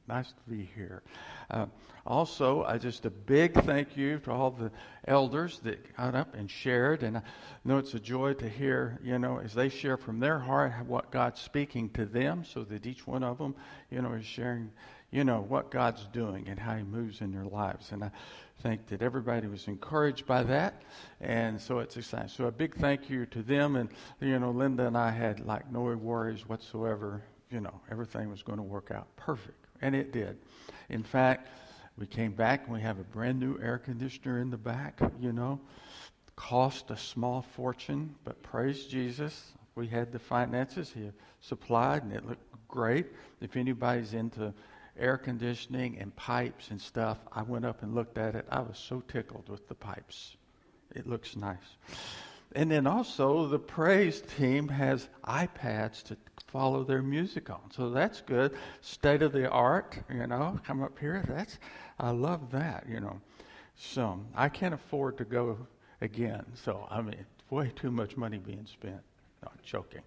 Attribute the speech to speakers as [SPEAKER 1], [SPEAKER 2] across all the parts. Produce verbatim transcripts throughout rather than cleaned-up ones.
[SPEAKER 1] Nice to be here. Uh, also, I just a big thank you to all the elders that got up and shared. And I know it's a joy to hear, you know, as they share from their heart what God's speaking to them, so that each one of them, you know, is sharing, you know, what God's doing and how He moves in their lives. And I think that everybody was encouraged by that. And so it's exciting. So a big thank you to them. And, you know, Linda and I had like no worries whatsoever. You know, everything was going to work out perfect. And it did. In fact, we came back and we have a brand new air conditioner in the back, you know. Cost a small fortune, but praise Jesus. We had the finances He supplied, and it looked great. If anybody's into air conditioning and pipes and stuff, I went up and looked at it. I was so tickled with the pipes. It looks nice. And then also the praise team has iPads to follow their music on. So that's good. State of the art, you know, come up here. That's, I love that, you know. So I can't afford to go again. So, I mean, way too much money being spent. No, I'm joking.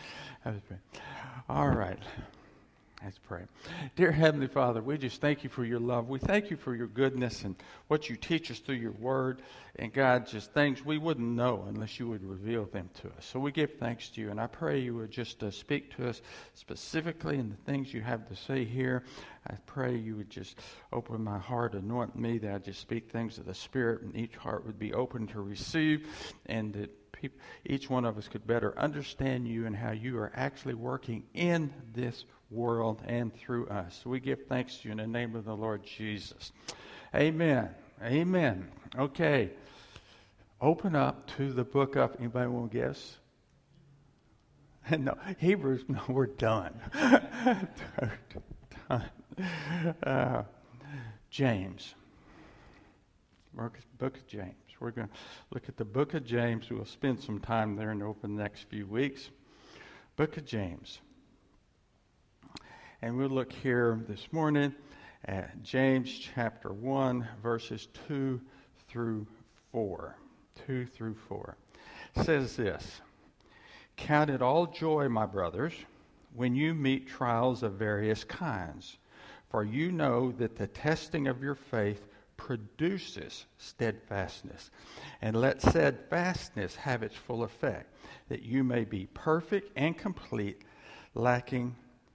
[SPEAKER 1] All right. Let's pray. Dear Heavenly Father, we just thank you for your love. We thank you for your goodness and what you teach us through your word. And God, just things we wouldn't know unless you would reveal them to us. So we give thanks to you. And I pray you would just uh, speak to us specifically in the things you have to say here. I pray you would just open my heart, anoint me, that I just speak things of the Spirit, and each heart would be open to receive, and that people, each one of us could better understand you and how you are actually working in this world and through us. So we give thanks to you in the name of the Lord Jesus. Amen. Amen. Okay. Open up to the book of, anybody want to guess? No, Hebrews, no, we're done. done. Uh, James. Book of James. We're going to look at the book of James. We'll spend some time there in over the next few weeks. Book of James. And we'll look here this morning at James chapter one, verses two through four. two through four. It says this: Count it all joy, my brothers, when you meet trials of various kinds, for you know that the testing of your faith produces steadfastness. And let steadfastness have its full effect, that you may be perfect and complete, lacking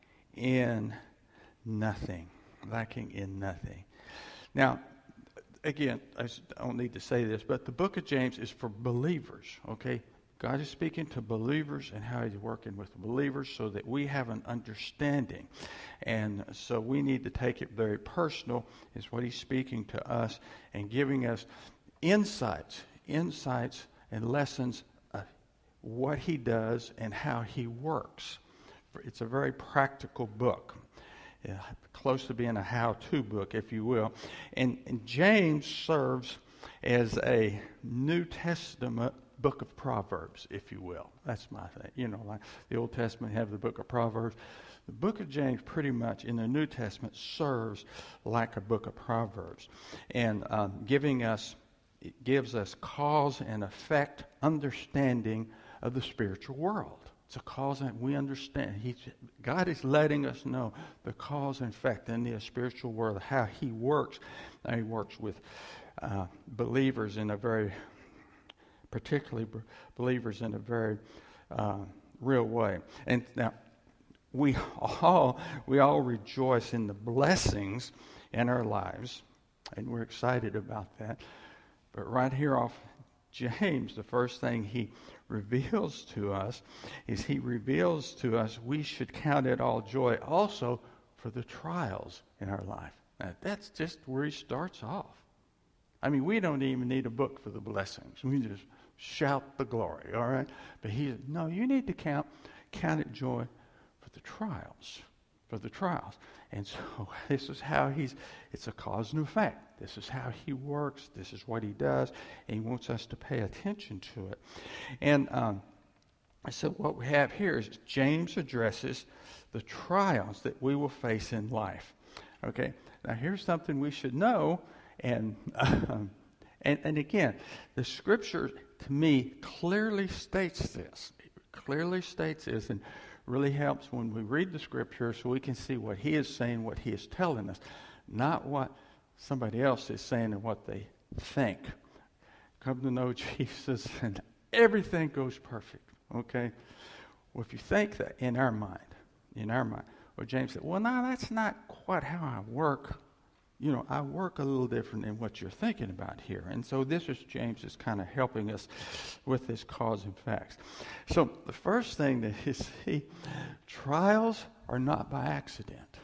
[SPEAKER 1] in nothing. Lacking in nothing. Now, again, I don't need to say this, but the book of James is for believers, okay? God is speaking to believers and how He's working with believers so that we have an understanding. And so we need to take it very personal, is what He's speaking to us and giving us insights, insights and lessons of what He does and how He works. It's a very practical book, yeah, close to being a how-to book, if you will. And, and James serves as a New Testament book of Proverbs, if you will. That's my thing. You know, like the Old Testament have the book of Proverbs. The book of James pretty much in the New Testament serves like a book of Proverbs. And um, giving us, it gives us cause and effect understanding of the spiritual world. It's a cause that we understand. He's, God is letting us know the cause and effect in the spiritual world, how He works. How He works with uh, believers in a very, particularly b- believers in a very uh, real way. And now, we all we all rejoice in the blessings in our lives, and we're excited about that. But right here off James, the first thing he reveals to us is he reveals to us we should count it all joy also for the trials in our life. Now, that's just where he starts off. I mean, we don't even need a book for the blessings. We just shout the glory, all right? But he said, no, you need to count, count it joy for the trials, for the trials. And so this is how he's, it's a cause and effect. This is how he works. This is what he does. And he wants us to pay attention to it. And um, so what we have here is James addresses the trials that we will face in life. Okay, now here's something we should know. And, um, and, and again, the scripture to me clearly states this. It clearly states this. And really helps when we read the Scripture so we can see what he is saying, what he is telling us, not what somebody else is saying and what they think. Come to know Jesus and everything goes perfect, okay? Well, if you think that in our mind, in our mind, well, James said, well, no, that's not quite how I work. You know, I work a little different than what you're thinking about here. And so this is James is kind of helping us with this cause and facts. So the first thing that you see, trials are not by accident.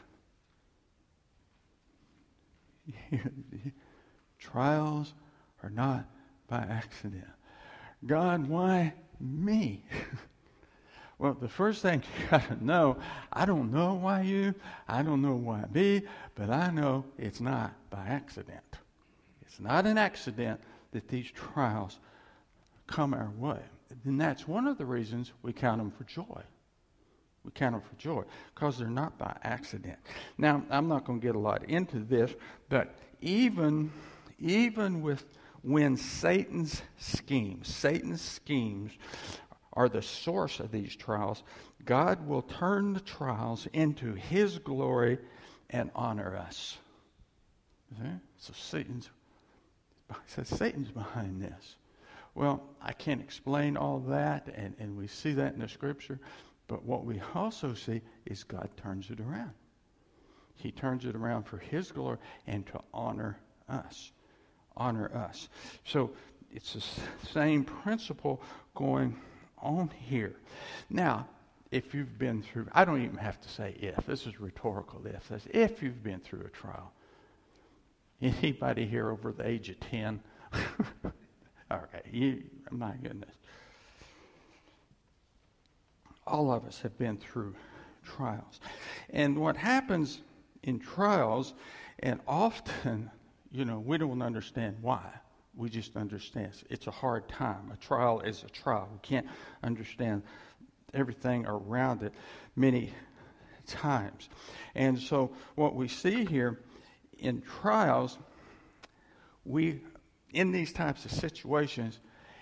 [SPEAKER 1] Trials are not by accident. God, why me? Well, the first thing you got to know, I don't know why you, I don't know why me, but I know it's not by accident. It's not an accident that these trials come our way. And that's one of the reasons we count them for joy. We count them for joy because they're not by accident. Now, I'm not going to get a lot into this, but even, even with when Satan's schemes, Satan's schemes are the source of these trials, God will turn the trials into his glory and honor us. See? So Satan's, so Satan's behind this. Well, I can't explain all that, and, and we see that in the Scripture, but what we also see is God turns it around. He turns it around for his glory and to honor us. Honor us. So it's the same principle going on here. Now, if you've been through, I don't even have to say if. This is rhetorical if. That's if you've been through a trial. Anybody here over the age of ten? Okay, you, my goodness. All of us have been through trials. And what happens in trials, and often, you know, we don't understand why. We just understand it's a hard time. A trial is a trial. We can't understand everything around it many times. And so what we see here in trials, we, in these types of situations,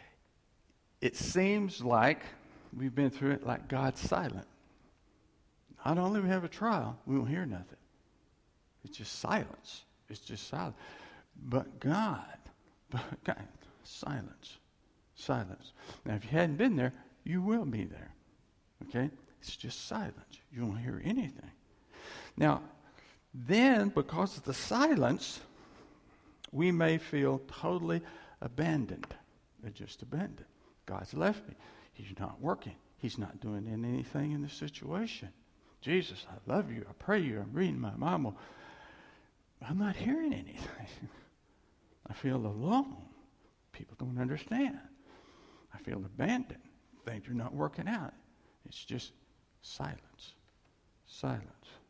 [SPEAKER 1] it seems like we've been through it like God's silent. Not only we have a trial, we don't hear nothing. It's just silence. It's just silence. But God, but God, silence, silence. Now, if you hadn't been there, you will be there. Okay? It's just silence. You won't hear anything. Now, then, because of the silence, we may feel totally abandoned. They're just abandoned. God's left me. He's not working. He's not doing anything in the situation. Jesus, I love you. I pray you. I'm reading my Bible. I'm not hearing anything. I feel alone. People don't understand. I feel abandoned. Things are not working out. It's just silence. Silence.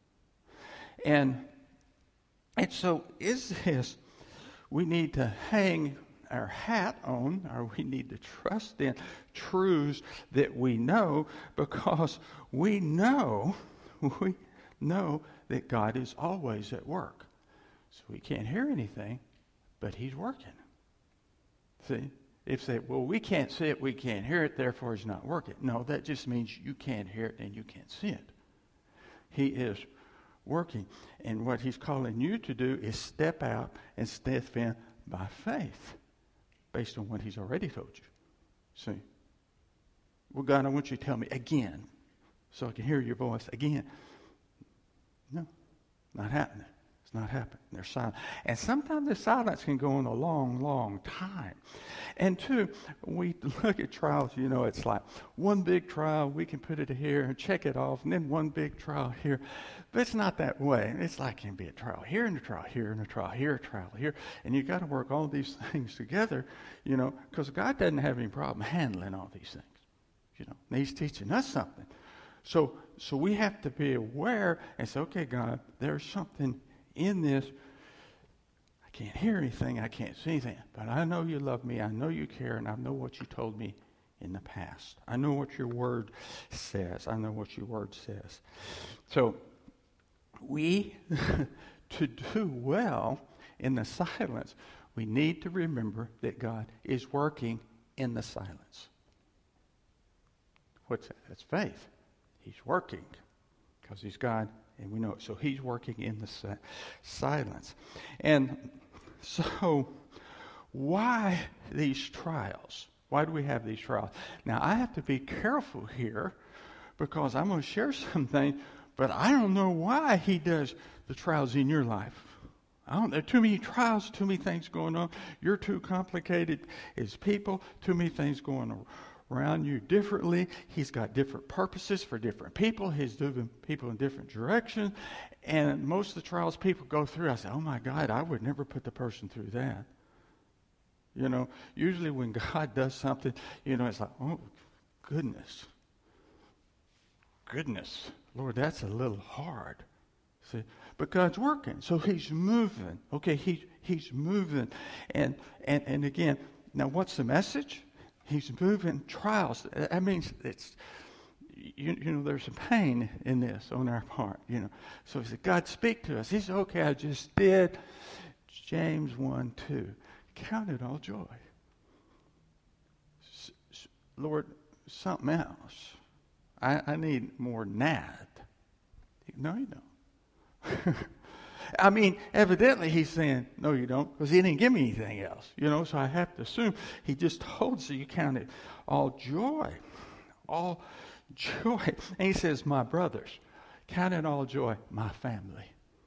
[SPEAKER 1] And, and so is this, we need to hang our hat on, or we need to trust in truths that we know, because we know, we know that God is always at work. So we can't hear anything, but he's working. See? If they, well, we can't see it, we can't hear it, therefore he's not working. No, that just means you can't hear it and you can't see it. He is working. And what he's calling you to do is step out and step in by faith, based on what he's already told you. See? Well, God, I want you to tell me again, so I can hear your voice again. No, not happening. It's not happening. They're silent. And sometimes the silence can go on a long, long time. And two, we look at trials, you know, it's like one big trial, we can put it here and check it off, and then one big trial here. But it's not that way. It's like it can be a trial here and a trial here and a trial here, a trial here. And you've got to work all these things together, you know, because God doesn't have any problem handling all these things. You know, and he's teaching us something. So, so we have to be aware and say, okay, God, there's something in this. I can't hear anything, I can't see anything, but I know you love me, I know you care, and I know what you told me in the past. I know what your word says. I know what your word says. So we, to do well in the silence, we need to remember that God is working in the silence. What's that? That's faith. He's working because he's God, and we know it. So he's working in the si- silence. And so why these trials? Why do we have these trials? Now, I have to be careful here because I'm going to share something, but I don't know why he does the trials in your life. I don't, there are too many trials, too many things going on. You're too complicated as people, too many things going around you differently. He's got different purposes for different people. He's doing people in different directions. And most of the trials people go through, I say, oh my God, I would never put the person through that. You know, usually when God does something, you know, it's like, oh, goodness. Goodness. Lord, that's a little hard. See, but God's working, so he's moving. Okay, he, he's moving. And, and, and again, now what's the message? He's moving trials. That means it's, you, you know, there's some pain in this on our part, you know. So he said, God, speak to us. He said, okay, I just did. James one two. Count it all joy. S- s- Lord, something else. I, I need more than that. No, you don't. I mean, evidently he's saying, no, you don't, because he didn't give me anything else. You know, so I have to assume he just told you, you count it all joy. All joy. And he says, my brothers, count it all joy, my family.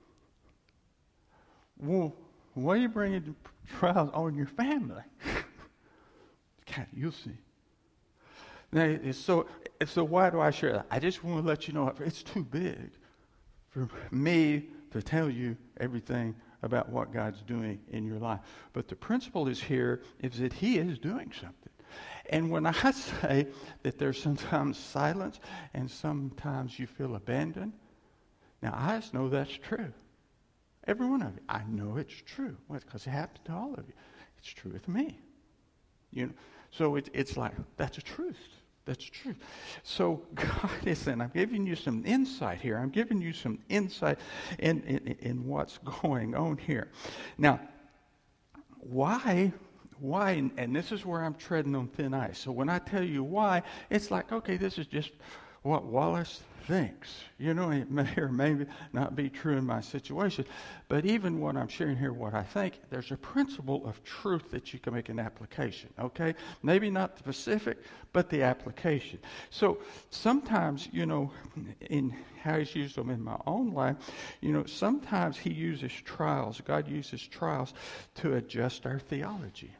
[SPEAKER 1] Well, why are you bringing trials on your family? You'll see. Now, so, so why do I share that? I just want to let you know it's too big for me to tell you everything about what God's doing in your life. But the principle is here is that he is doing something. And when I say that there's sometimes silence and sometimes you feel abandoned, now I just know that's true. Every one of you. I know it's true. Well, it's because it happened to all of you. It's true with me. You know, so it, it's like, that's a truth. That's true. So God is saying, I'm giving you some insight here. I'm giving you some insight in, in, in what's going on here. Now, why, why, and this is where I'm treading on thin ice. So when I tell you why, it's like, okay, this is just what Wallace thinks. You know, it may or may not be true in my situation. But even what I'm sharing here, what I think, there's a principle of truth that you can make an application, okay? Maybe not the specific, but the application. So sometimes, you know, in how he's used them in my own life, you know, sometimes he uses trials, God uses trials to adjust our theology.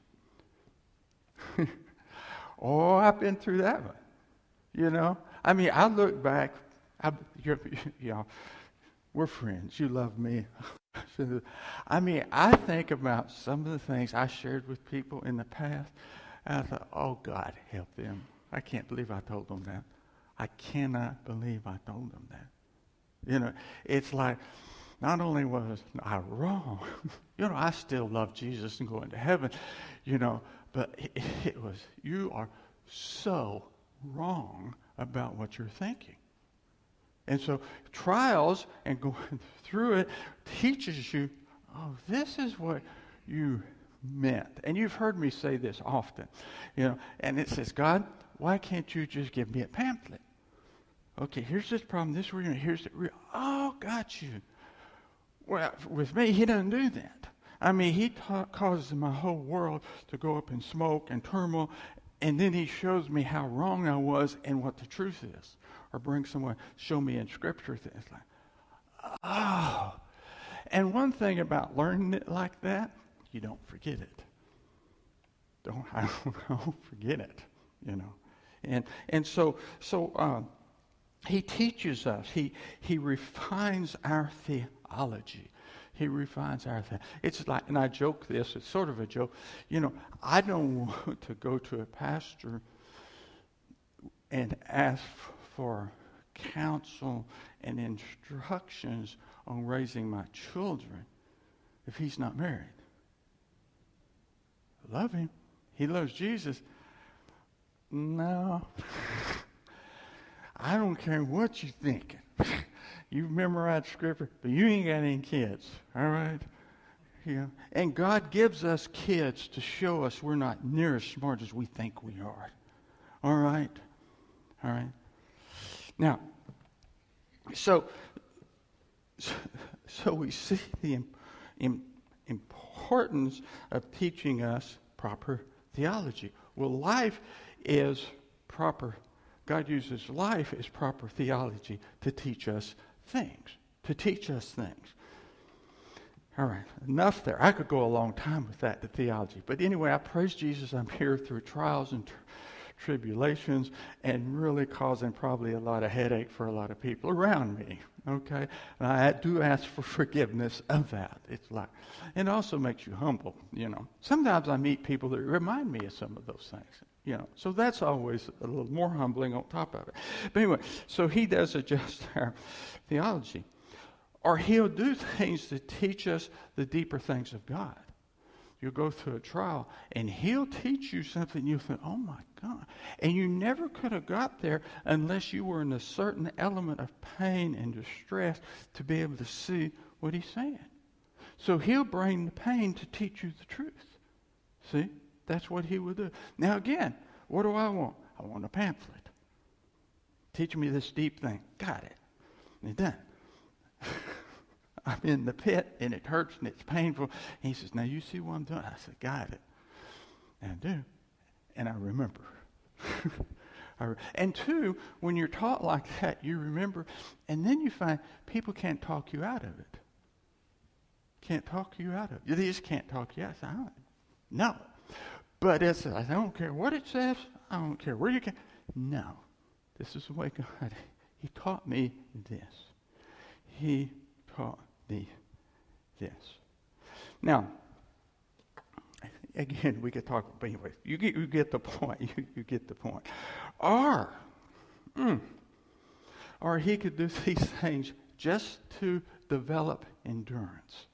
[SPEAKER 1] Oh, I've been through that one, you know? I mean, I look back, I, you're, you know, we're friends. You love me. I mean, I think about some of the things I shared with people in the past, and I thought, oh, God, help them. I can't believe I told them that. I cannot believe I told them that. You know, it's like, not only was I wrong, you know, I still love Jesus and going to heaven, you know, but it, it was, you are so wrong about what you're thinking. And so trials and going through it teaches you, oh, this is what you meant. And you've heard me say this often, you know, and it says, God, why can't you just give me a pamphlet? Okay, here's this problem, this real, here's the real. Oh, got you. Well, with me, he doesn't do that. I mean, he ta- causes my whole world to go up in smoke and turmoil, and then he shows me how wrong I was and what the truth is. Or bring someone, show me in Scripture things like, oh. And one thing about learning it like that, you don't forget it. Don't I don't, I don't forget it, you know. And and so so um, he teaches us. He he refines our theology. He refines our thing. It's like, and I joke this. It's sort of a joke. You know, I don't want to go to a pastor and ask for counsel and instructions on raising my children if he's not married. I love him. He loves Jesus. No. I don't care what you're thinking. You've memorized Scripture, but you ain't got any kids. All right? Yeah. And God gives us kids to show us we're not near as smart as we think we are. All right? All right? Now, So, so we see the im- im- importance of teaching us proper theology. Well, life is proper. God uses life as proper theology to teach us things. To teach us things. All right, enough there. I could go a long time with that, the theology. But anyway, I praise Jesus. I'm here through trials and tri- tribulations and really causing probably a lot of headache for a lot of people around me. Okay? And I do ask for forgiveness of that. It's like, it also makes you humble, you know. Sometimes I meet people that remind me of some of those things, you know. So that's always a little more humbling on top of it. But anyway, so he does adjust our theology. Or he'll do things to teach us the deeper things of God. You'll go through a trial, and he'll teach you something you'll think, oh my God. And you never could have got there unless you were in a certain element of pain and distress to be able to see what he's saying. So he'll bring the pain to teach you the truth. See? That's what he will do. Now again, what do I want? I want a pamphlet. Teach me this deep thing. Got it. And done. I'm in the pit, and it hurts, and it's painful. And he says, now you see what I'm doing? I said, got it. And I do. And I remember. I re- and two, when you're taught like that, you remember, and then you find people can't talk you out of it. Can't talk you out of it. They just can't talk you out. I don't, no. But it's, I don't care what it says. I don't care where you can. No. This is the way God, he taught me this. He taught me this. Now, again, we could talk, but anyway, you get, you get the point. You, you get the point. Or, mm, or he could do these things just to develop endurance.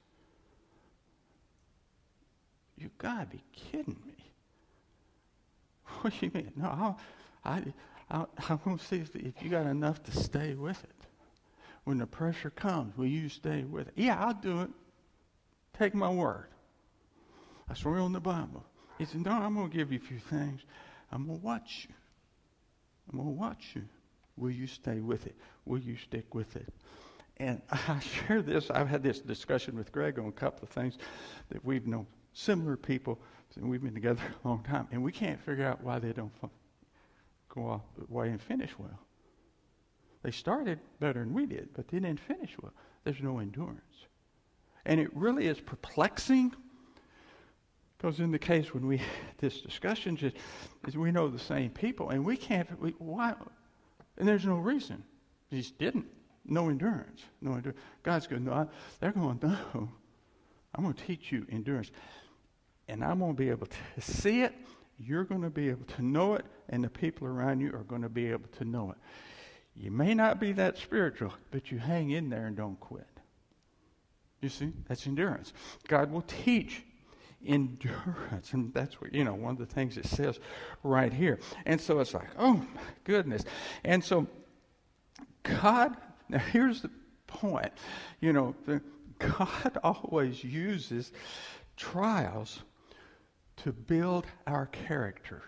[SPEAKER 1] You gotta be kidding me. What do you mean? No, I'll, I, I, I want to see if, if you got enough to stay with it. When the pressure comes, will you stay with it? Yeah, I'll do it. Take my word. I swear on the Bible. He said, no, I'm going to give you a few things. I'm going to watch you. I'm going to watch you. Will you stay with it? Will you stick with it? And I share this. I've had this discussion with Greg on a couple of things that we've known similar people, and we've been together a long time, and we can't figure out why they don't go off the way and finish well. They started better than we did, but they didn't finish well. There's no endurance. And it really is perplexing, because in the case when we had this discussion, just is we know the same people, and we can't, we, why? And there's no reason. They just didn't. No endurance. No endurance. God's going, no, they're going, no, I'm going to teach you endurance. And I'm going to be able to see it, you're going to be able to know it, and the people around you are going to be able to know it. You may not be that spiritual, but you hang in there and don't quit. You see, that's endurance. God will teach endurance, and that's what, you know, one of the things it says right here. And so it's like, oh my goodness. And so God, now here's the point, you know, the, God always uses trials to build our character.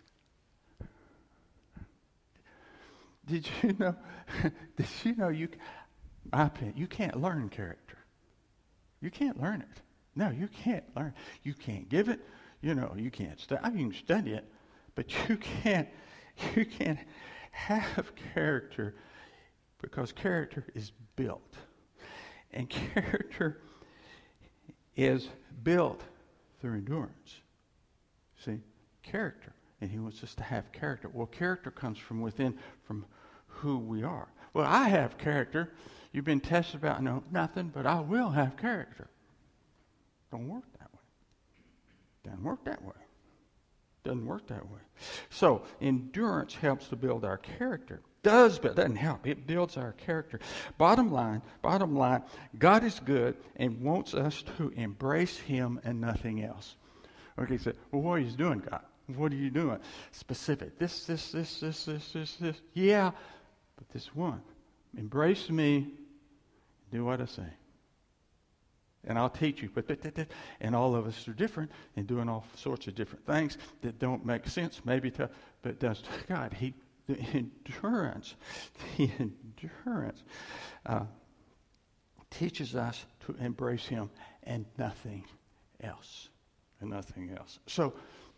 [SPEAKER 1] Did you know? Did you know you? My opinion, you can't learn character. You can't learn it. No, you can't learn. You can't give it. You know, you can't study. I mean, you can study it, but you can't. You can't have character because character is built, and character is built through endurance. See, character. And he wants us to have character. Well, character comes from within, from who we are. Well, I have character. You've been tested about, no, nothing, but I will have character. Don't work that way. Doesn't work that way. Doesn't work that way. So, endurance helps to build our character. Does, but doesn't help. It builds our character. Bottom line, bottom line, God is good and wants us to embrace him and nothing else. Okay, so, well, what are you doing, God? What are you doing? Specific. This, this, this, this, this, this, this. Yeah, but this one. Embrace me. Do what I say. And I'll teach you. But and all of us are different and doing all sorts of different things that don't make sense maybe to, but it does to God. He the endurance, the endurance uh, teaches us to embrace him and nothing else. And nothing else. So,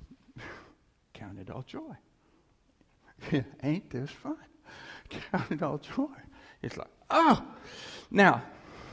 [SPEAKER 1] count it all joy. Ain't this fun? Count it all joy. It's like, oh! Now,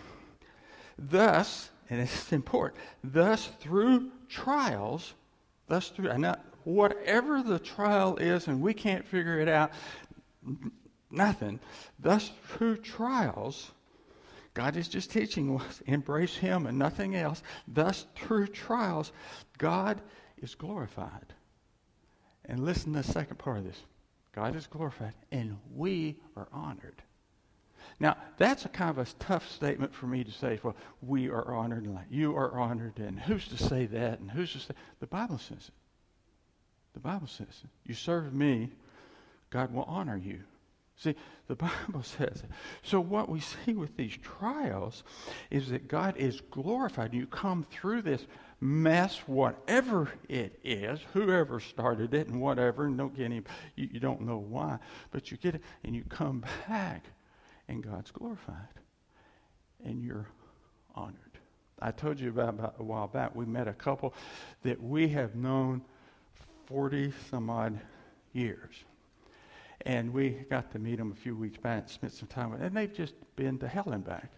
[SPEAKER 1] thus, and it's important, thus through trials, thus through, and not, whatever the trial is and we can't figure it out, nothing, thus through trials, God is just teaching us, embrace him and nothing else. Thus, through trials, God is glorified. And listen to the second part of this. God is glorified, and we are honored. Now, that's a kind of a tough statement for me to say, well, we are honored, and like you are honored, and who's to say that, and who's to say... The Bible says it. The Bible says it. You serve me, God will honor you. See, the Bible says it. So what we see with these trials is that God is glorified. You come through this mess, whatever it is, whoever started it and whatever, and don't get any, you, you don't know why, but you get it, and you come back, and God's glorified, and you're honored. I told you about, about a while back, we met a couple that we have known forty some odd years. And we got to meet them a few weeks back, spent some time with them, and they've just been to hell and back.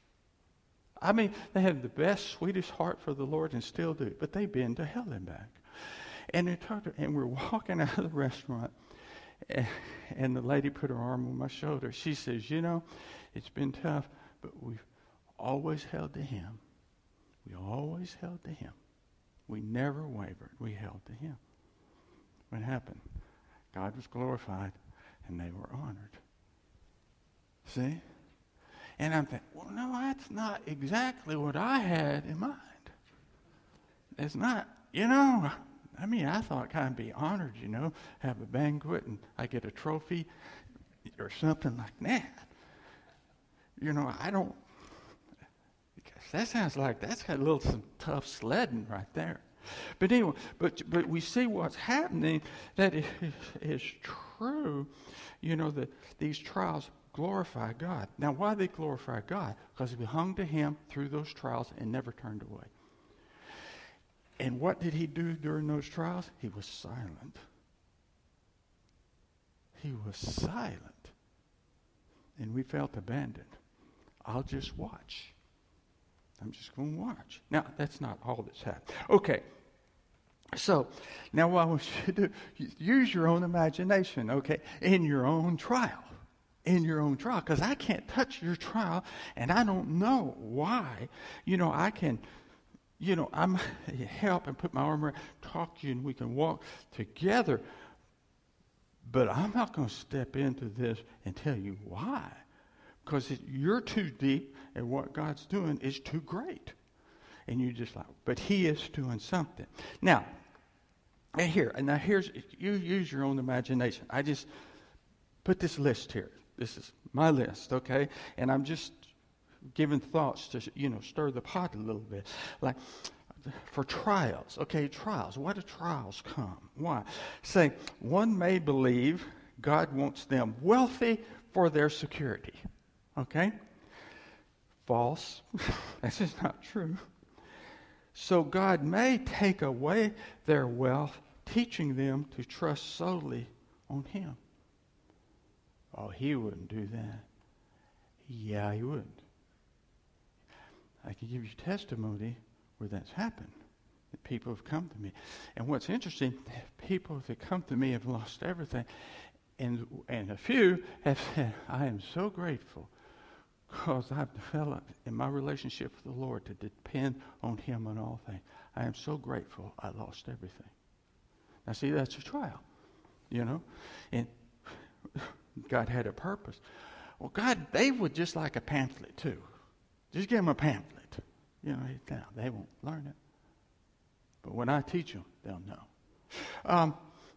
[SPEAKER 1] I mean, they have the best, sweetest heart for the Lord and still do, but they've been to hell and back. And they talked to, and we're walking out of the restaurant, and, and the lady put her arm on my shoulder. She says, you know, it's been tough, but we've always held to him. We always held to him. We never wavered. We held to him. What happened? God was glorified, and they were honored. See? And I'm thinking, well, no, that's not exactly what I had in mind. It's not, you know, I mean, I thought kind of be honored, you know, have a banquet and I get a trophy or something like that. You know, I don't, because that sounds like, that's got a little some tough sledding right there. But anyway, but but we see what's happening, that is, is true, you know, that these trials glorify God. Now, why they glorify God? Because we hung to him through those trials and never turned away. And what did he do during those trials? He was silent. He was silent. And we felt abandoned. I'll just watch. I'm just going to watch. Now, that's not all that's happened. Okay. So, now what I want you to do, use your own imagination, okay, in your own trial. In your own trial. Because I can't touch your trial, and I don't know why. You know, I can, you know, I'm help and put my arm around, talk to you, and we can walk together. But I'm not going to step into this and tell you why. Because it, you're too deep, and what God's doing is too great. And you just like, but he is doing something. Now, and here, and now here's, you use your own imagination. I just put this list here. This is my list, okay? And I'm just giving thoughts to, you know, stir the pot a little bit. Like, for trials, okay, trials. Why do trials come? Why? Say, one may believe God wants them wealthy for their security, okay? False. That's just not true. So God may take away their wealth, teaching them to trust solely on him. Oh, he wouldn't do that. Yeah, he wouldn't. I can give you testimony where that's happened. That people have come to me. And what's interesting, people that come to me have lost everything. And, and a few have said, I am so grateful because I've developed in my relationship with the Lord to depend on him on all things. I am so grateful I lost everything. Now see, that's a trial, you know. And God had a purpose. Well, God, they would just like a pamphlet too. Just give them a pamphlet. You know, now they won't learn it. But when I teach them, they'll know. Um,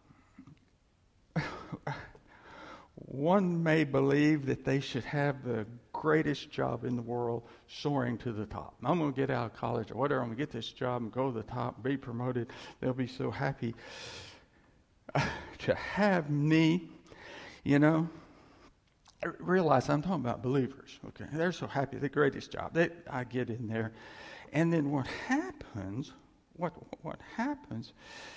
[SPEAKER 1] one may believe that they should have the greatest job in the world, soaring to the top. I'm going to get out of college or whatever. I'm going to get this job and go to the top, be promoted. They'll be so happy uh, to have me. You know, I realize I'm talking about believers. Okay, they're so happy, the greatest job. They, I get in there, and then what happens? What what happens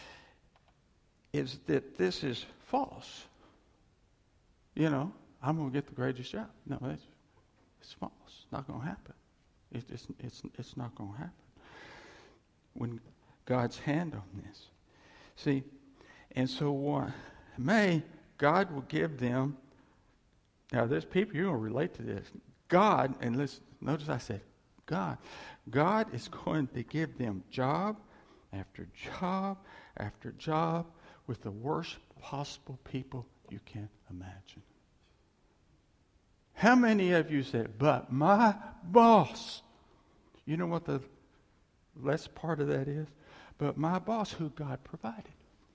[SPEAKER 1] is that this is false. You know, I'm going to get the greatest job. No, it's, it's false. It's not going to happen. It, it's it's it's not going to happen. When God's hand on this, see, and so what may God will give them. Now, there's people, you're going to relate to this. God, and listen, notice I said God. God is going to give them job after job after job with the worst possible people you can imagine. How many of you said, but my boss, you know what the less part of that is? But my boss who God provided.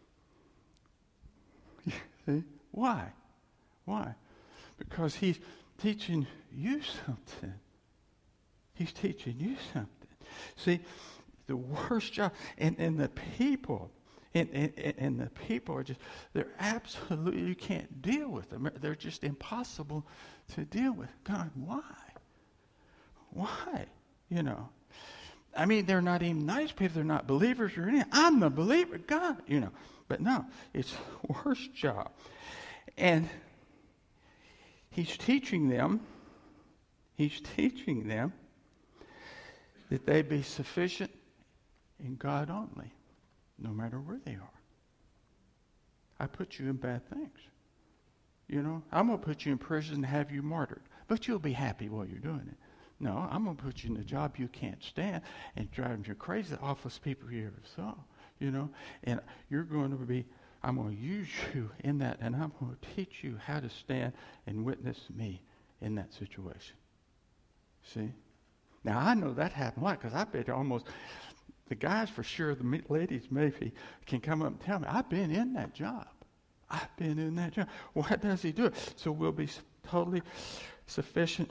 [SPEAKER 1] See? Why? Why? Because he's teaching you something. He's teaching you something. See, the worst job, and, and the people, and, and, and the people are just, they're absolutely, you can't deal with them. They're just impossible to deal with. God, why? Why? You know. I mean, they're not even nice people. They're not believers or anything. I'm the believer, God, you know. But no, it's the worst job. And he's teaching them, he's teaching them that they be sufficient in God only, no matter where they are. I put you in bad things. You know, I'm going to put you in prison and have you martyred, but you'll be happy while you're doing it. No, I'm going to put you in a job you can't stand and drive you crazy, the awfulest people you ever saw, you know, and you're going to be, I'm going to use you in that, and I'm going to teach you how to stand and witness me in that situation. See? Now, I know that happened a lot because I bet almost, the guys for sure, the ladies maybe, can come up and tell me, I've been in that job. I've been in that job. Why does he do it? So we'll be totally sufficient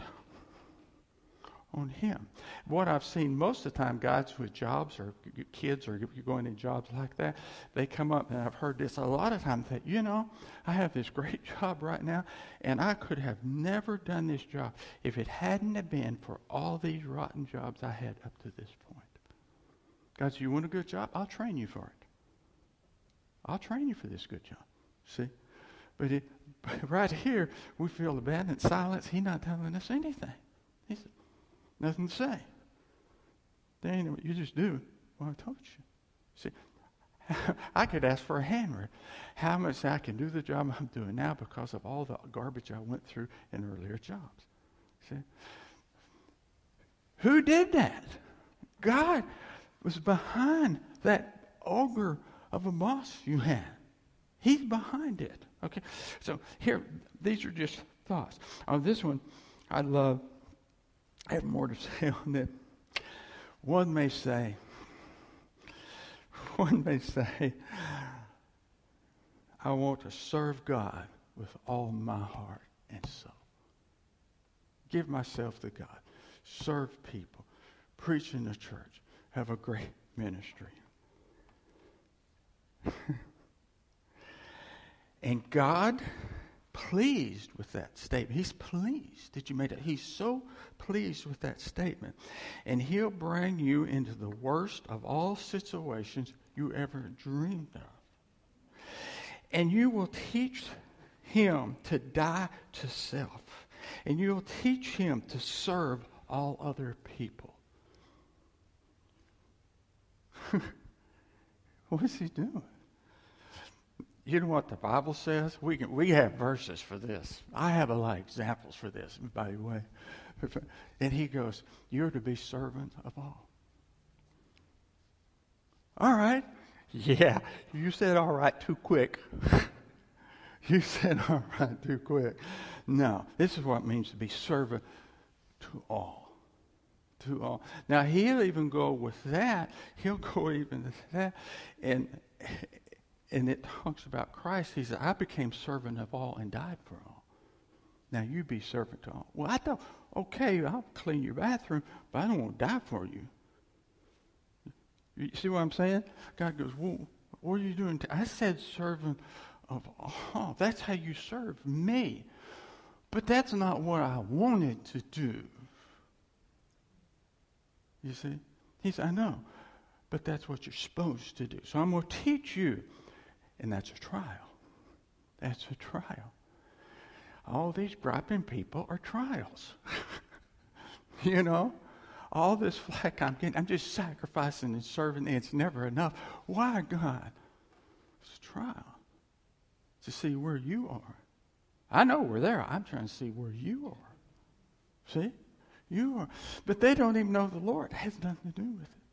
[SPEAKER 1] on him. What I've seen most of the time, guys with jobs or kids or you're going in jobs like that, they come up, and I've heard this a lot of times, that, you know, I have this great job right now, and I could have never done this job if it hadn't have been for all these rotten jobs I had up to this point. Guys, you want a good job? I'll train you for it. I'll train you for this good job. See? But, it, but right here, we feel abandoned silence. He's not telling us anything. He's nothing to say. They ain't, you just do what I told you. See, I could ask for a handwritten. How much I can do the job I'm doing now because of all the garbage I went through in earlier jobs. See? Who did that? God was behind that ogre of a boss you had. He's behind it. Okay? So here, these are just thoughts. On this one, I love, I have more to say on it. One may say, one may say, I want to serve God with all my heart and soul. Give myself to God. Serve people. Preach in the church. Have a great ministry. And God pleased with that statement. He's pleased that you made it. He's so pleased with that statement. And he'll bring you into the worst of all situations you ever dreamed of. And you will teach him to die to self. And you'll teach him to serve all other people. What is he doing? You know what the Bible says? We can, we have verses for this. I have a lot of examples for this, by the way. And he goes, you're to be servant of all. All right. Yeah, you said all right too quick. You said all right too quick. No, this is what it means to be servant to all. To all. Now, he'll even go with that. He'll go even to that. And... And it talks about Christ. He said, I became servant of all and died for all. Now you be servant to all. Well, I don't, okay, I'll clean your bathroom, but I don't want to die for you. You see what I'm saying? God goes, well, what are you doing? I said servant of, oh, that's how you serve me. But that's not what I wanted to do. You see? He said, I know, but that's what you're supposed to do. So I'm going to teach you. And that's a trial. That's a trial. All these griping people are trials. You know? All this flack I'm getting, I'm just sacrificing and serving, and it's never enough. Why, God? It's a trial to see where you are. I know we're there. I'm trying to see where you are. See? You are. But they don't even know the Lord. It has nothing to do with it.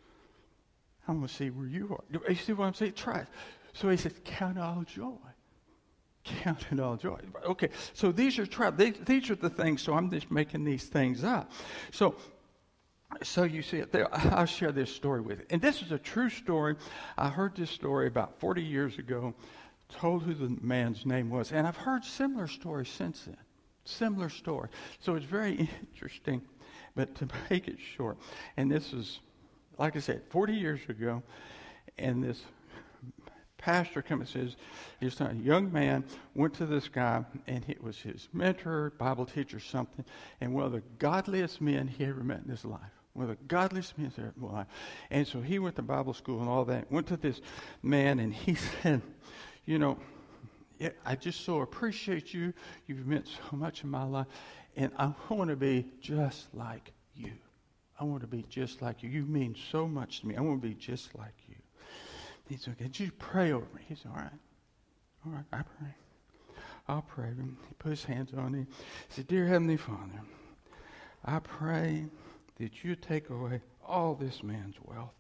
[SPEAKER 1] I'm going to see where you are. You see what I'm saying? Try it. So he says, count it all joy. Count it all joy. Okay, so these are trials. These, these are the things, so I'm just making these things up. So, so you see it there. I'll share this story with you. And this is a true story. I heard this story about forty years ago, told who the man's name was. And I've heard similar stories since then. Similar story. So it's very interesting, but to make it short, and this is, like I said, forty years ago, and this pastor comes and says, he's a young man, went to this guy, and it was his mentor, Bible teacher, something, and one of the godliest men he ever met in his life. One of the godliest men he ever met in his life. And so he went to Bible school and all that, went to this man, and he said, you know, yeah, I just so appreciate you. You've meant so much in my life. And I want to be just like you. I want to be just like you. You mean so much to me. I want to be just like you. He said, okay, did you pray over me? He said, all right. All right, I pray. I'll pray. He put his hands on him. He said, dear Heavenly Father, I pray that you take away all this man's wealth.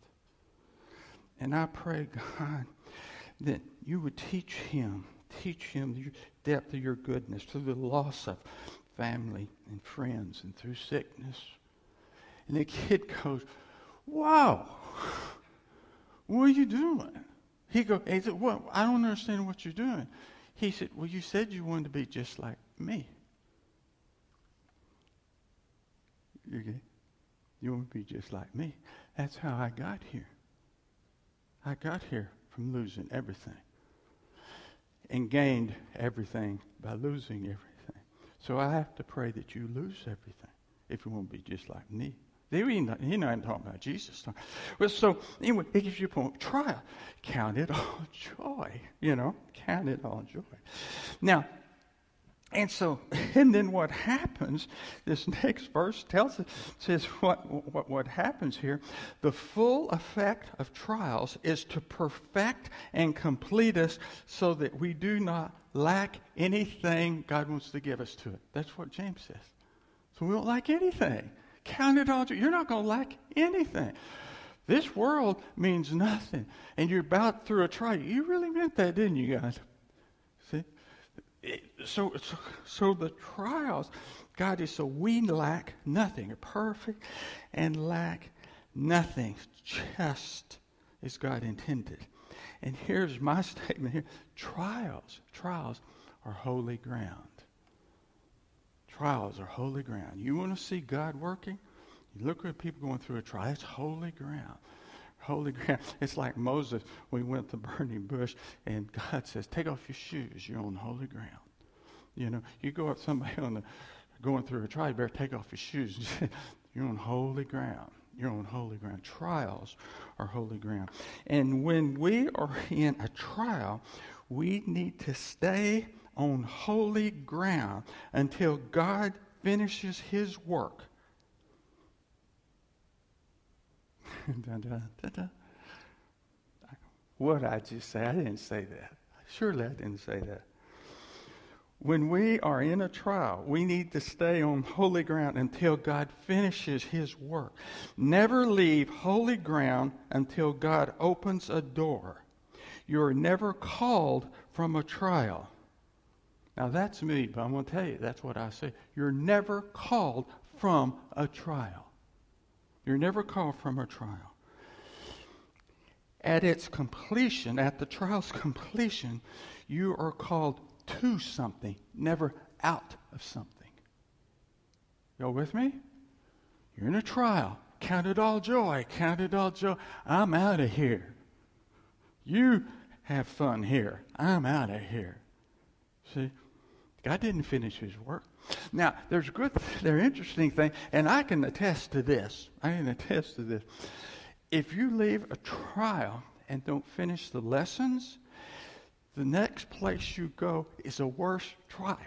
[SPEAKER 1] And I pray, God, that you would teach him Teach him the depth of your goodness through the loss of family and friends and through sickness. And the kid goes, wow, what are you doing? He goes, he said, well, I don't understand what you're doing. He said, well, you said you wanted to be just like me. You get, you want to be just like me. That's how I got here. I got here from losing everything. And gained everything by losing everything. So I have to pray that you lose everything if you want to be just like me. He's not, he's not talking about Jesus. Well, so anyway, it gives you a point. Trial. Count it all joy. You know, count it all joy. Now, and so, and then what happens, this next verse tells us, says what, what, what happens here. The full effect of trials is to perfect and complete us so that we do not lack anything God wants to give us to it. That's what James says. So we don't lack anything. Count it all. You're not going to lack anything. This world means nothing. And you're about through a trial. You really meant that, didn't you guys? See? So, so, so the trials, God is so we lack nothing. Are perfect and lack nothing. Just as God intended. And here's my statement here. Trials, trials are holy ground. Trials are holy ground. You want to see God working? You look at people going through a trial. It's holy ground. Holy ground. It's like Moses. We went to the burning bush, and God says, take off your shoes. You're on holy ground. You know, you go up somebody on the going through a trial, you better take off your shoes. You're on holy ground. You're on holy ground. Trials are holy ground. And when we are in a trial, we need to stay on holy ground until God finishes his work. da, da, da, da. What did I just say? I didn't say that. Surely I didn't say that. When we are in a trial, we need to stay on holy ground until God finishes his work. Never leave holy ground until God opens a door. You're never called from a trial. Now that's me, but I'm going to tell you, that's what I say. You're never called from a trial. You're never called from a trial. At its completion, at the trial's completion, you are called to something, never out of something. Y'all with me? You're in a trial. Count it all joy. Count it all joy. I'm out of here. You have fun here. I'm out of here. See? God didn't finish his work. Now, there's good, there's interesting thing, and I can attest to this. I can attest to this. If you leave a trial and don't finish the lessons, the next place you go is a worse trial.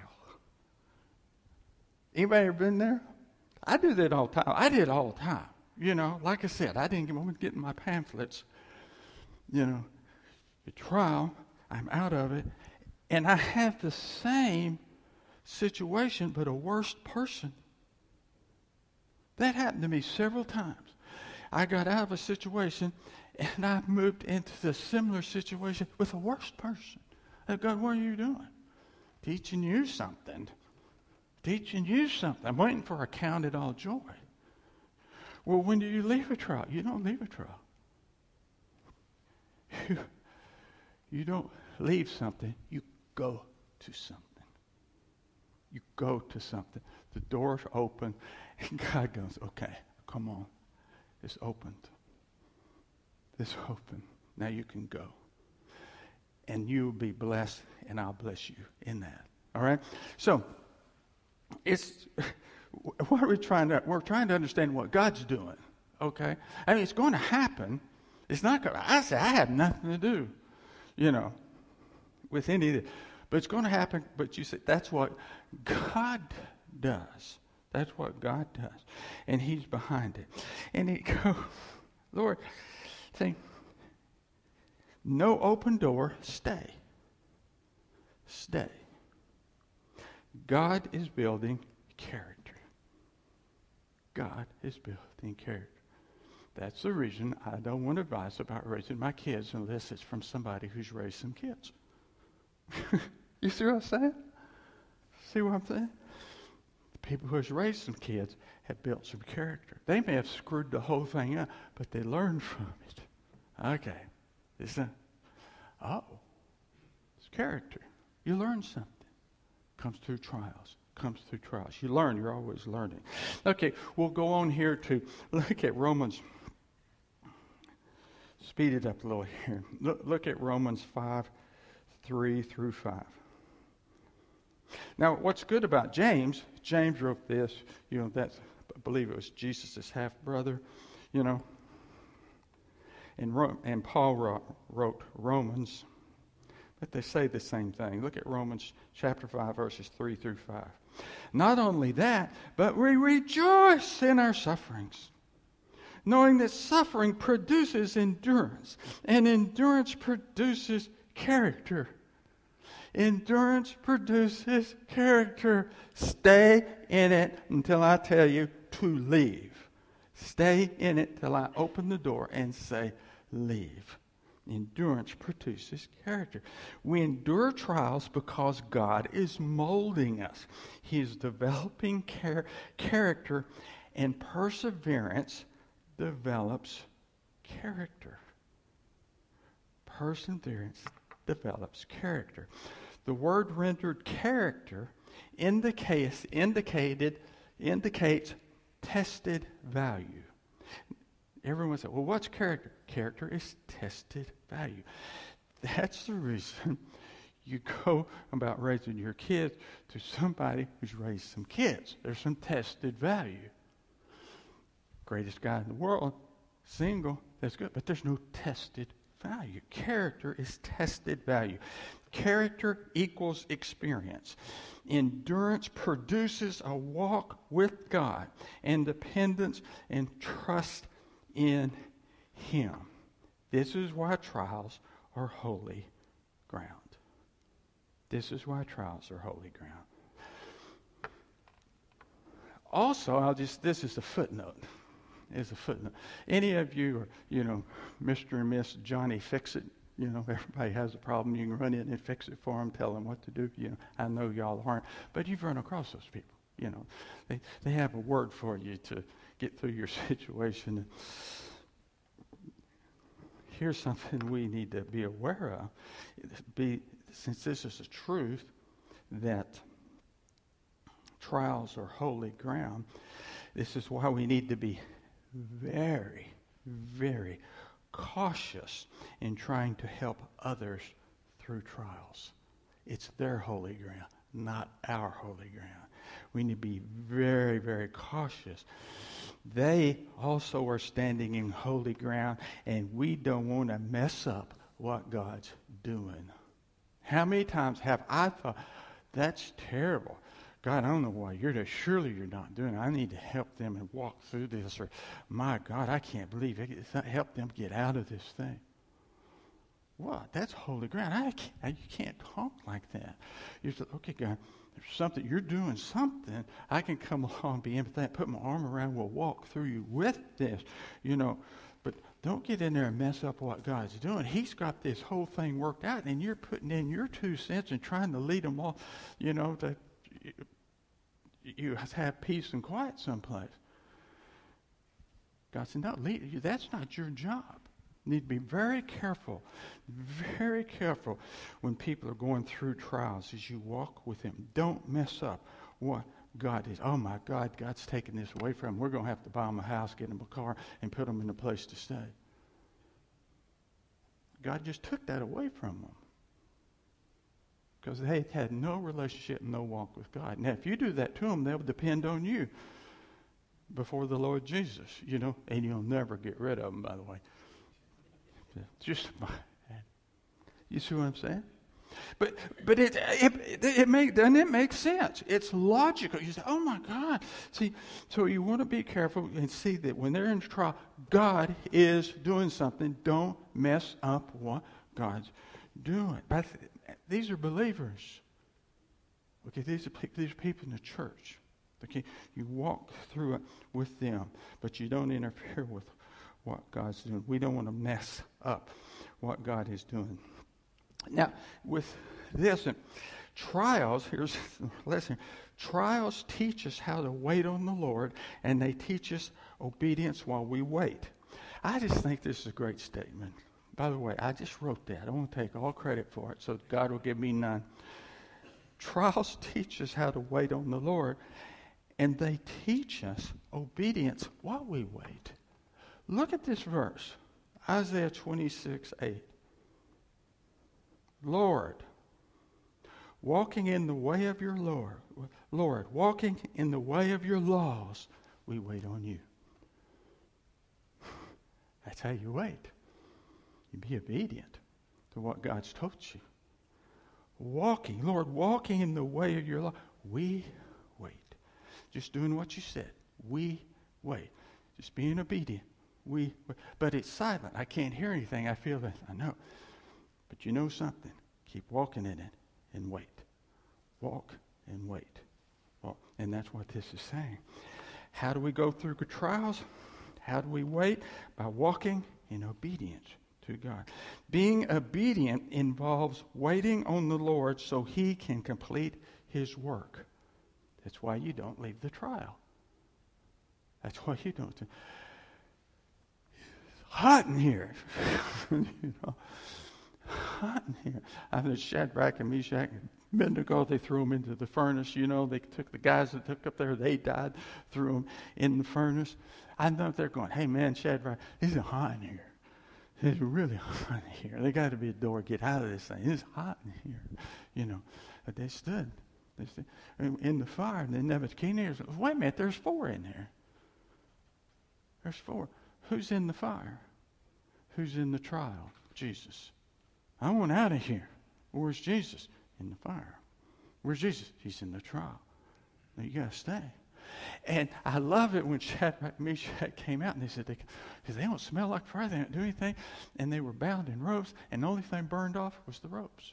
[SPEAKER 1] Anybody ever been there? I do that all the time. I did it all the time. You know, like I said, I didn't get, I wasn't getting my pamphlets. You know, the trial, I'm out of it, and I have the same situation, but a worse person. That happened to me several times. I got out of a situation, and I moved into the similar situation with a worse person. I said, God, what are you doing? Teaching you something. Teaching you something. I'm waiting for a count it all joy. Well, when do you leave a trial? You don't leave a trial. You, you don't leave something. You go to something. You go to something. The door's open, and God goes, okay, come on. It's opened. It's open. Now you can go. And you'll be blessed, and I'll bless you in that. All right? So, it's what are we trying to, we're trying to understand what God's doing. Okay? I mean, it's going to happen. It's not going to, I say, I have nothing to do, you know, with any of it. But it's going to happen, but you say, that's what God does. That's what God does. And he's behind it. And he goes, Lord, think, no open door, stay. Stay. God is building character. God is building character. That's the reason I don't want advice about raising my kids unless it's from somebody who's raised some kids. You see what I'm saying? See what I'm saying? The people who have raised some kids have built some character. They may have screwed the whole thing up, but they learned from it. Okay. It's a, oh, it's character. You learn something. Comes through trials. Comes through trials. You learn. You're always learning. Okay, we'll go on here to look at Romans. Speed it up a little here. Look, look at Romans five, three through five. Now, what's good about James, James wrote this, you know, that's, I believe it was Jesus' half-brother, you know. And, Ro- and Paul wrote, wrote Romans, but they say the same thing. Look at Romans chapter five, verses three through five. Not only that, but we rejoice in our sufferings, knowing that suffering produces endurance, and endurance produces character. Endurance produces character. Stay in it until I tell you to leave. Stay in it till I open the door and say, leave. Endurance produces character. We endure trials because God is molding us. He is developing char- character, and perseverance develops character. Perseverance develops character. The word rendered character indicates indicated indicates tested value. Everyone said, well, what's character? Character is tested value. That's the reason you go about raising your kids to somebody who's raised some kids. There's some tested value. Greatest guy in the world, single, that's good, but there's no tested value. Character is tested value. Character equals experience. Endurance produces a walk with God and dependence and trust in Him. This is why trials are holy ground. This is why trials are holy ground. Also, I'll just, this is a footnote. Is a footnote. Any of you are, you know, Mister and Miss Johnny Fix-It. You know, everybody has a problem. You can run in and fix it for them, tell them what to do. You know, I know y'all aren't, but you've run across those people. You know, they they have a word for you to get through your situation. Here's something we need to be aware of. Be since this is the truth that trials are holy ground. This is why we need to be very, very cautious in trying to help others through trials. It's their holy ground, not our holy ground. We need to be very, very cautious. They also are standing in holy ground, and we don't want to mess up what God's doing. How many times have I thought, that's terrible. God, I don't know why you're there. Surely you're not doing it. I need to help them and walk through this. Or, my God, I can't believe it. Help them get out of this thing. What? That's holy ground. I can't, you can't talk like that. You say, okay, God, there's something. You're doing something. I can come along, be empathetic, put my arm around, we'll walk through you with this. You know, but don't get in there and mess up what God's doing. He's got this whole thing worked out, and you're putting in your two cents and trying to lead them all, you know, to you have peace and quiet someplace. God said, no, lead, that's not your job. You need to be very careful, very careful when people are going through trials as you walk with them. Don't mess up what God is. Oh, my God, God's taking this away from them. We're going to have to buy them a house, get them a car, and put them in a place to stay. God just took that away from them. Because they had no relationship, no walk with God. Now, if you do that to them, they'll depend on you before the Lord Jesus, you know, and you'll never get rid of them, by the way. Just, you see what I'm saying? But but it it it make doesn't it make sense? It's logical. You say, oh my God. See, so you want to be careful and see that when they're in trial, God is doing something. Don't mess up what God's doing. But these are believers. Okay, these are these are people in the church. Okay, you walk through it with them, but you don't interfere with what God's doing. We don't want to mess up what God is doing. Now, with this, and trials, here's the lesson. Trials teach us how to wait on the Lord, and they teach us obedience while we wait. I just think this is a great statement. By the way, I just wrote that. I don't want to take all credit for it, so God will give me none. Trials teach us how to wait on the Lord, and they teach us obedience while we wait. Look at this verse, Isaiah twenty-six eight. Lord, walking in the way of your Lord, Lord, walking in the way of your laws, we wait on you. That's how you wait. You be obedient to what God's told you. Walking, Lord, walking in the way of your law, we wait. Just doing what you said. We wait. Just being obedient. We wait. But it's silent. I can't hear anything. I feel that. I know. But you know something? Keep walking in it and wait. Walk and wait. Walk. And that's what this is saying. How do we go through the trials? How do we wait? By walking in obedience to God. Being obedient involves waiting on the Lord so He can complete His work. That's why you don't leave the trial. That's why you don't. It's hot in here. you know. Hot in here. I mean, Shadrach and Meshach and Abednego, they threw them into the furnace. You know, they took the guys that took up there, they died, threw them in the furnace. I know they're going, hey man, Shadrach, it's hot in here. It's really hot in here. There got to be a door. Get out of this thing. It's hot in here. You know, but they stood. They stood in the fire. And then Nebuchadnezzar said, wait a minute, there's four in there. There's four. Who's in the fire? Who's in the trial? Jesus. I want out of here. Where's Jesus? In the fire. Where's Jesus? He's in the trial. Now you got to stay. And I love it when Shadrach, Meshach came out and they said, they, because they don't smell like fire, they don't do anything. And they were bound in ropes, and the only thing burned off was the ropes.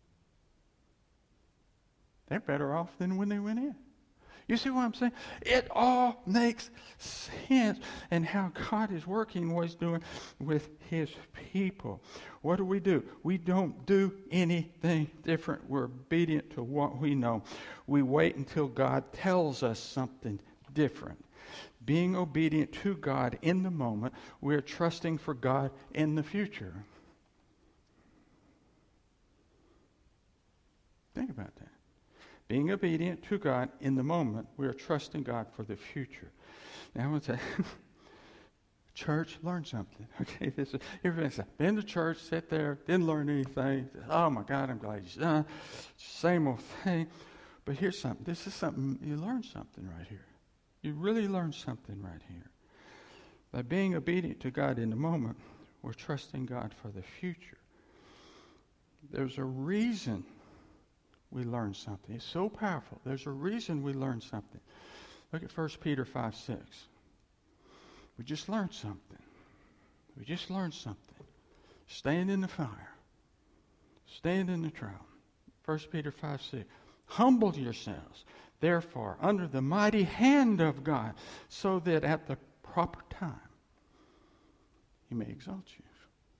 [SPEAKER 1] They're better off than when they went in. You see what I'm saying? It all makes sense and how God is working, what He's doing with His people. What do we do? We don't do anything different. We're obedient to what we know. We wait until God tells us something different. Being obedient to God in the moment, we're trusting for God in the future. Think about that. Being obedient to God in the moment, we are trusting God for the future. Now, I want to say, Church, learn something. Okay, this is, everybody says, been to church, sit there, didn't learn anything. Oh my God, I'm glad you're done. Same old thing. But here's something. This is something, you learn something right here. You really learn something right here. By being obedient to God in the moment, we're trusting God for the future. There's a reason we learn something. It's so powerful. There's a reason we learn something. Look at First Peter five six. We just learned something. We just learned something. Stand in the fire. Stand in the trial. First Peter five six. Humble yourselves, therefore, under the mighty hand of God, so that at the proper time He may exalt you.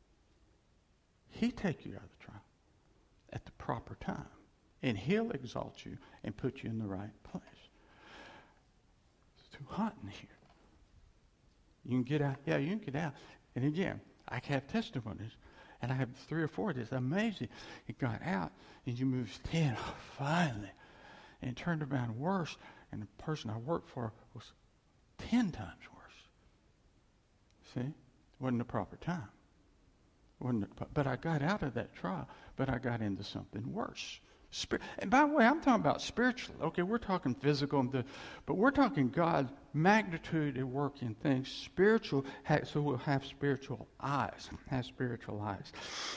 [SPEAKER 1] He take you out of the trial at the proper time. And He'll exalt you and put you in the right place. It's too hot in here. You can get out. Yeah, you can get out. And again, I have testimonies. And I have three or four. It's amazing. It got out and you moved ten. Oh, finally. And it turned around worse. And the person I worked for was ten times worse. See? It wasn't the proper time. Wasn't it, but I got out of that trial. But I got into something worse. Spir- and by the way, I'm talking about spiritually. Okay, we're talking physical, and the, but we're talking God's magnitude at work in things. Spiritual, so we'll have spiritual eyes. Have spiritual eyes.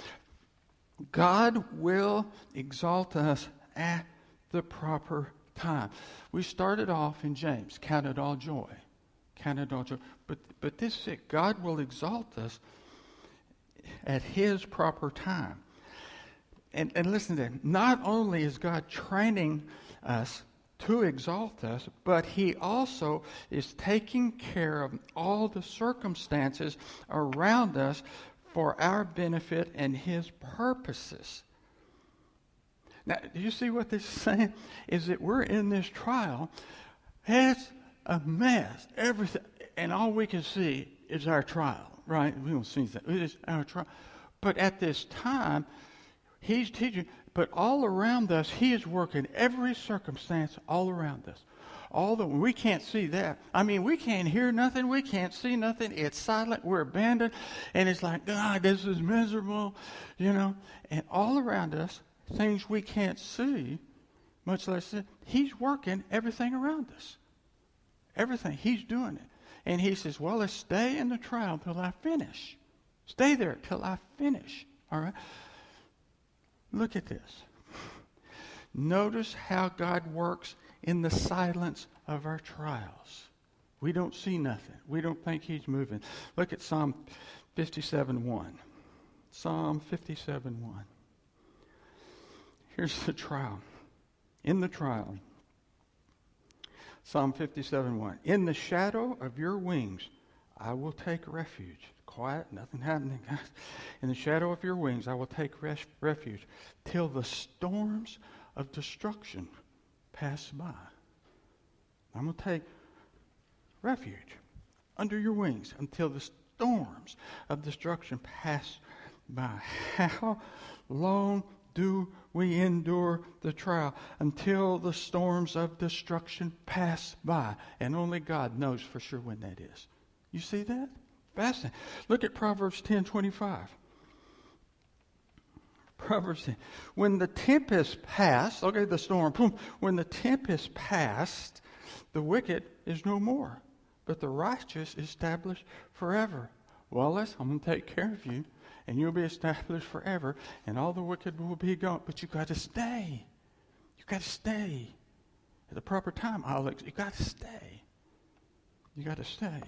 [SPEAKER 1] God will exalt us at the proper time. We started off in James, count it all joy. Count it all joy. But, but this is it. God will exalt us at His proper time. And, and listen to that. Not only is God training us to exalt us, but He also is taking care of all the circumstances around us for our benefit and His purposes. Now, do you see what this is saying? Is that we're in this trial. It's a mess. Everything, and all we can see is our trial, right? We don't see that. It is our trial. But at this time, He's teaching, but all around us, He is working every circumstance all around us. All the we can't see that. I mean, we can't hear nothing. We can't see nothing. It's silent. We're abandoned, and it's like, God, this is miserable, you know. And all around us, things we can't see, much less see, He's working everything around us. Everything. He's doing it, and He says, "Well, let's stay in the trial till I finish. Stay there till I finish." All right. Look at this. Notice how God works in the silence of our trials. We don't see nothing. We don't think He's moving. Look at Psalm fifty-seven one. Psalm fifty-seven one. Here's the trial. In the trial. Psalm fifty-seven one. In the shadow of your wings, I will take refuge. Quiet, nothing happening. In the shadow of your wings, I will take res- refuge till the storms of destruction pass by. I'm going to take refuge under your wings until the storms of destruction pass by. How long do we endure the trial? Until the storms of destruction pass by. And only God knows for sure when that is. You see that? Fascinating. Look at Proverbs ten twenty-five. Proverbs ten. When the tempest passed, okay, the storm, boom, when the tempest passed, the wicked is no more, but the righteous is established forever. Wallace, I'm going to take care of you, and you'll be established forever, and all the wicked will be gone. But you've got to stay. You've got to stay. At the proper time, Alex, you've got to stay. You've got to stay.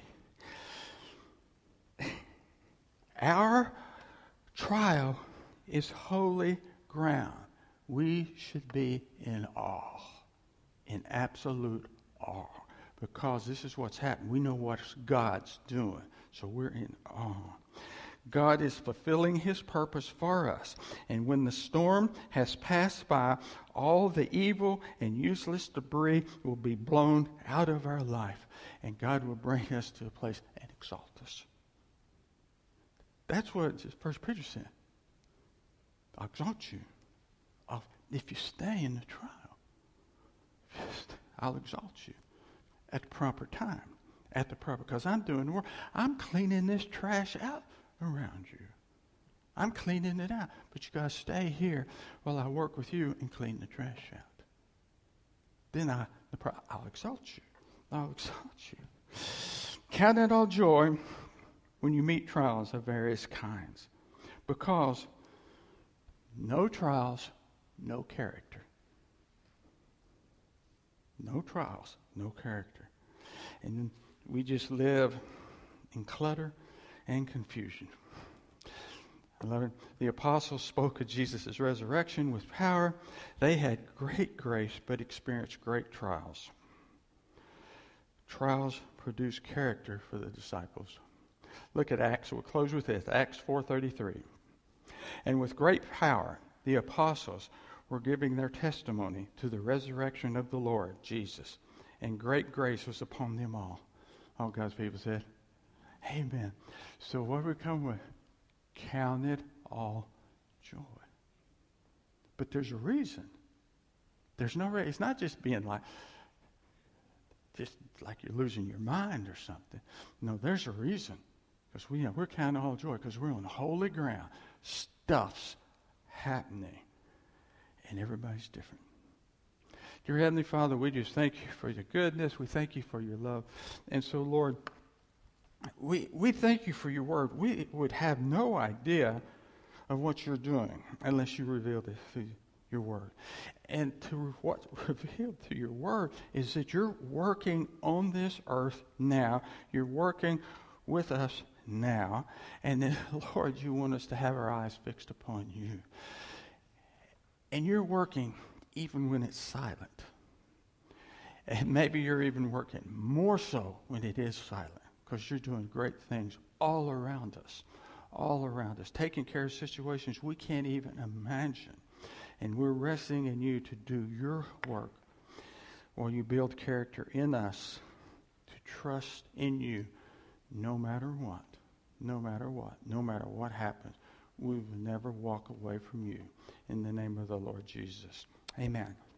[SPEAKER 1] Our trial is holy ground. We should be in awe, in absolute awe, because this is what's happening. We know what God's doing, so we're in awe. God is fulfilling His purpose for us, and when the storm has passed by, all the evil and useless debris will be blown out of our life, and God will bring us to a place and exalt us. That's what First Peter said. I'll exalt you. I'll, if you stay in the trial, I'll exalt you at the proper time. at the prayer because I'm doing the work. I'm cleaning this trash out around you. I'm cleaning it out. But you got to stay here while I work with you and clean the trash out. Then I, the, I'll exalt you. I'll exalt you. Count it all joy when you meet trials of various kinds. Because no trials, no character. No trials, no character. And we just live in clutter and confusion. eleven, the apostles spoke of Jesus' resurrection with power. They had great grace, but experienced great trials. Trials produce character for the disciples. Look at Acts. We'll close with this. Acts four thirty-three. And with great power, the apostles were giving their testimony to the resurrection of the Lord Jesus. And great grace was upon them all. All God's people said, amen. So what do we come with? Count it all joy. But there's a reason. There's no reason. It's not just being like, just like you're losing your mind or something. No, there's a reason. Because we, you know, we're counting all joy because we're on holy ground. Stuff's happening. And everybody's different. Dear Heavenly Father, we just thank you for your goodness. We thank you for your love. And so, Lord, we we thank you for your word. We would have no idea of what you're doing unless you revealed it through your word. And to what's revealed through your word is that you're working on this earth now. You're working with us now. And then, Lord, you want us to have our eyes fixed upon you. And you're working even when it's silent. And maybe you're even working more so when it is silent, because you're doing great things all around us, all around us, taking care of situations we can't even imagine. And we're resting in you to do your work while you build character in us to trust in you no matter what, no matter what, no matter what happens. We will never walk away from you. In the name of the Lord Jesus. Amen.